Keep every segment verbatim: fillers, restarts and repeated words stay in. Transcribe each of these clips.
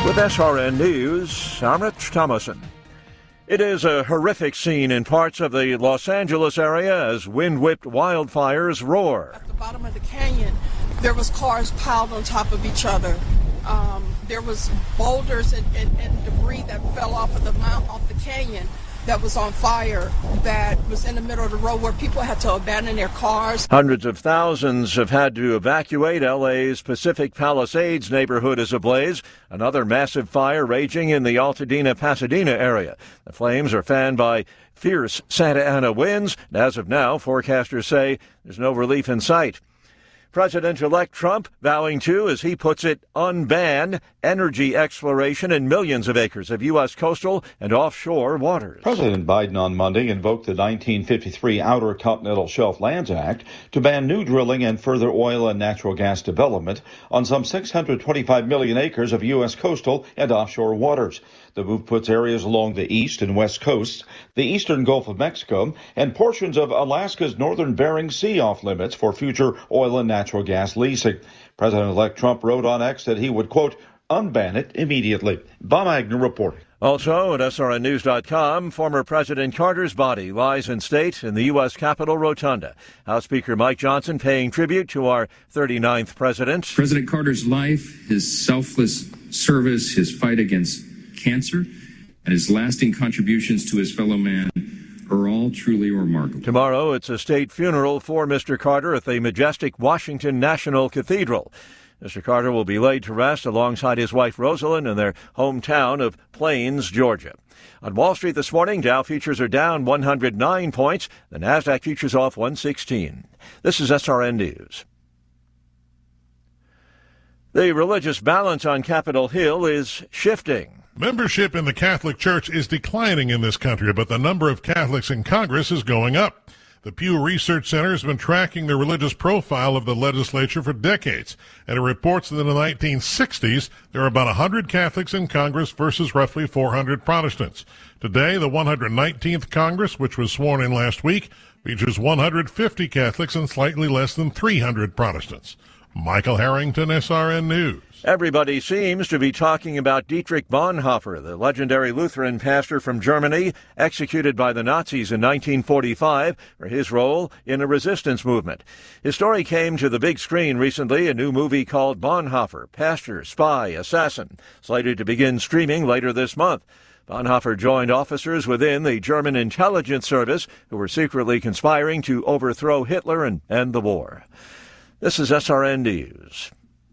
With S R N News, I'm Rich Thomason. It is a horrific scene in parts of the Los Angeles area as wind-whipped wildfires roar. At the bottom of the canyon, there was cars piled on top of each other. Um, there was boulders and, and, and debris that fell off of the mount, off the canyon that was on fire, that was in the middle of the road where people had to abandon their cars. Hundreds of thousands have had to evacuate. L A's Pacific Palisades neighborhood is ablaze. Another massive fire raging in the Altadena-Pasadena area. The flames are fanned by fierce Santa Ana winds, and as of now, forecasters say there's no relief in sight. President-elect Trump vowing to, as he puts it, unban energy exploration in millions of acres of U S coastal and offshore waters. President Biden on Monday invoked the nineteen fifty-three Outer Continental Shelf Lands Act to ban new drilling and further oil and natural gas development on some six hundred twenty-five million acres of U S coastal and offshore waters. The move puts areas along the east and west coasts, the eastern Gulf of Mexico, and portions of Alaska's northern Bering Sea off limits for future oil and natural gas leasing. President-elect Trump wrote on X that he would, quote, unban it immediately. Bob Agnew reporting. Also at S R N news dot com, former President Carter's body lies in state in the U S Capitol Rotunda. House Speaker Mike Johnson paying tribute to our thirty-ninth president. President Carter's life, his selfless service, his fight against cancer, and his lasting contributions to his fellow man are all truly remarkable. Tomorrow, it's a state funeral for Mister Carter at the majestic Washington National Cathedral. Mister Carter will be laid to rest alongside his wife Rosalind in their hometown of Plains, Georgia. On Wall Street this morning, Dow futures are down one hundred nine points. The Nasdaq futures off one sixteen. This is S R N News. The religious balance on Capitol Hill is shifting. Membership in the Catholic Church is declining in this country, but the number of Catholics in Congress is going up. The Pew Research Center has been tracking the religious profile of the legislature for decades, and it reports that in the nineteen sixties, there were about one hundred Catholics in Congress versus roughly four hundred Protestants. Today, the one hundred nineteenth Congress, which was sworn in last week, features one hundred fifty Catholics and slightly less than three hundred Protestants. Michael Harrington, S R N News. Everybody seems to be talking about Dietrich Bonhoeffer, the legendary Lutheran pastor from Germany, executed by the Nazis in nineteen forty-five for his role in a resistance movement. His story came to the big screen recently, a new movie called Bonhoeffer, Pastor, Spy, Assassin, slated to begin streaming later this month. Bonhoeffer joined officers within the German intelligence service who were secretly conspiring to overthrow Hitler and end the war. This is S R N News.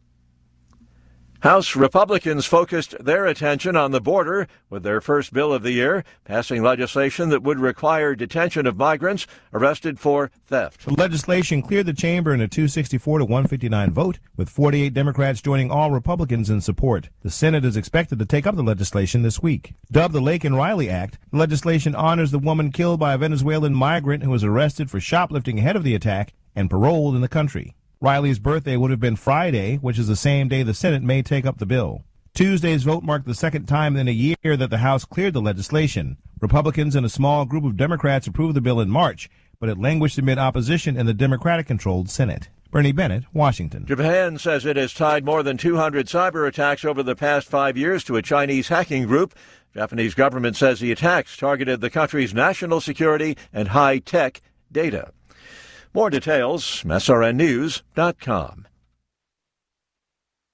House Republicans focused their attention on the border with their first bill of the year, passing legislation that would require detention of migrants arrested for theft. The legislation cleared the chamber in a two sixty-four to one fifty-nine vote, with forty-eight Democrats joining all Republicans in support. The Senate is expected to take up the legislation this week. Dubbed the Laken Riley Act, the legislation honors the woman killed by a Venezuelan migrant who was arrested for shoplifting ahead of the attack and paroled in the country. Riley's birthday would have been Friday, which is the same day the Senate may take up the bill. Tuesday's vote marked the second time in a year that the House cleared the legislation. Republicans and a small group of Democrats approved the bill in March, but it languished amid opposition in the Democratic-controlled Senate. Bernie Bennett, Washington. Japan says it has tied more than two hundred cyber attacks over the past five years to a Chinese hacking group. Japanese government says the attacks targeted the country's national security and high-tech data. More details, S R N news dot com.